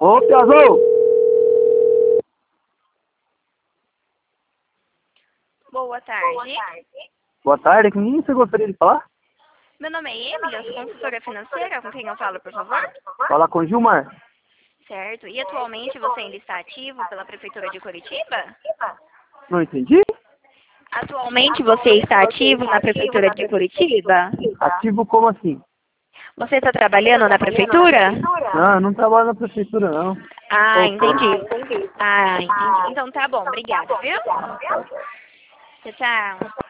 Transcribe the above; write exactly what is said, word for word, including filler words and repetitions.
Ô, Piazão! Boa tarde. Boa tarde, com quem você gostaria de falar? Meu nome é Emily, eu sou consultora financeira. Com quem eu falo, por favor? Fala com Gilmar. Certo. E atualmente você ainda está ativo pela Prefeitura de Curitiba? Não entendi? Atualmente você está ativo na Prefeitura de Curitiba? Ativo como assim? Você está trabalhando na Prefeitura? Não, eu não trabalho na prefeitura, não. Ah, Ô, entendi. Ah, entendi. Então tá bom, obrigada, viu? Tchau, tchau.